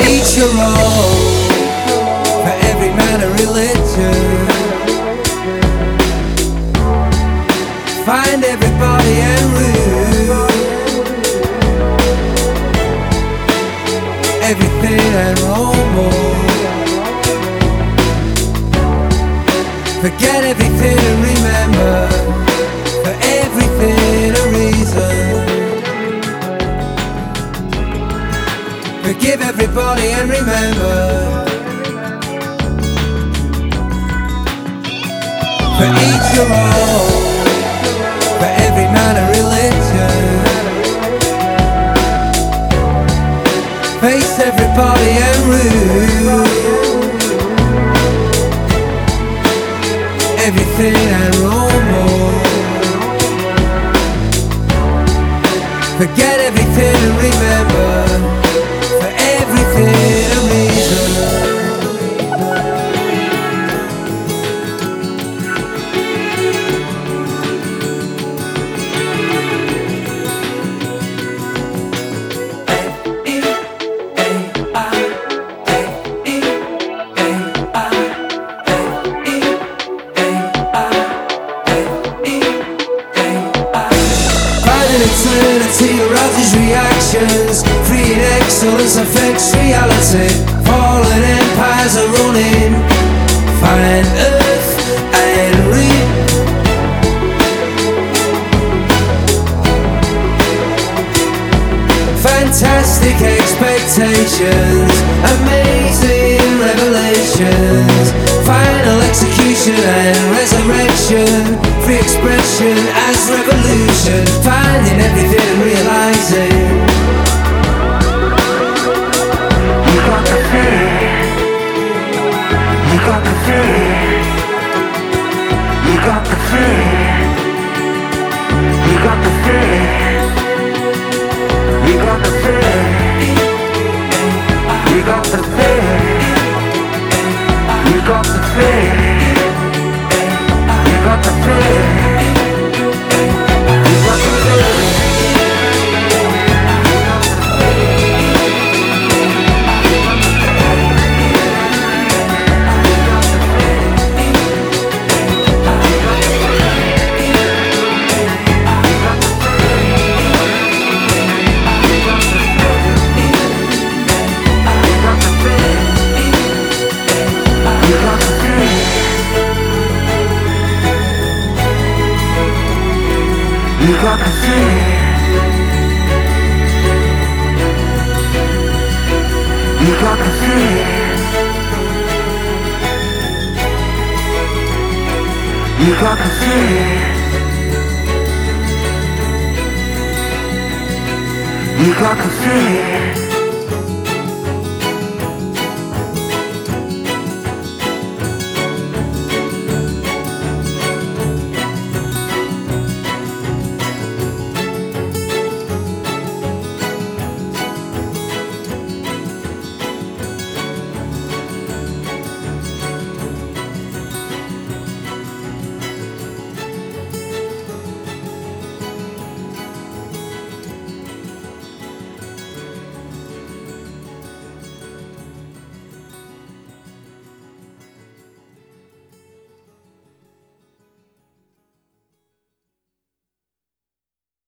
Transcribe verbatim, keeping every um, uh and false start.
each your own, for every man a religion. Find everybody and root everything and roll more. Forget everything and remember, for everything a reason. Forgive everybody and remember, for each your own, for every man a religion. Face everybody and rule everything and roll more. Forget everything and remember, for everything a reason. Eternity arouses reactions, free excellence affects reality. Fallen empires are running, find earth and reap. Fantastic expectations, amazing revelations, final execution and resurrection, free expression as revolution, finding everything and realizing you got the fear, you got the fear, you got the fear, you got the fear, you got the fear, you got the fear, you got the fear, you got the fear. You got the fear, you got the fear, you got the fear, you got the fear.